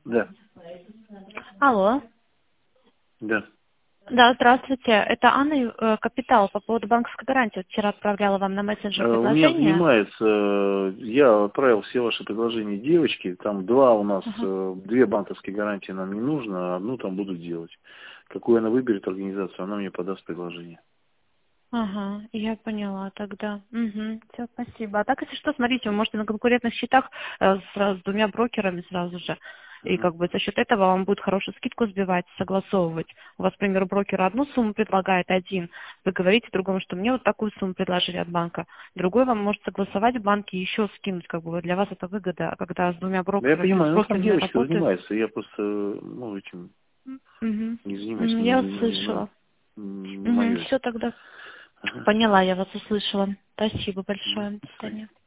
Да, Алло. да. Да, здравствуйте. Это Анна, Капитал, по поводу банковской гарантии. Вот вчера отправляла вам на мессенджер У меня предложение. занимается, я отправил все ваши предложения девочке, там два у нас, Ага. две банковские гарантии нам не нужно, а одну там буду делать. Какую она выберет организацию, она мне подаст предложение. Ага, я поняла тогда. Угу. Все, спасибо. А так, если что, смотрите, вы можете на конкурентных счетах сразу с двумя брокерами сразу же. И Мгм. как бы за счет этого вам будет хорошую скидку сбивать, согласовывать. У вас, к примеру, брокер одну сумму предлагает один. Вы говорите другому, что мне вот такую сумму предложили от банка. Другой вам может согласовать в банке и еще скинуть. Как бы вот для вас это выгода. А когда с двумя Да я брокерами, с понимаю, ну там брокерами девочка работают. занимается, я просто, ну, этим Угу. не занимаюсь, Я ну, услышала. не Угу. мое Все это. тогда. Ага. Поняла, я вас услышала. Спасибо Ну, большое. До понятно. свидания.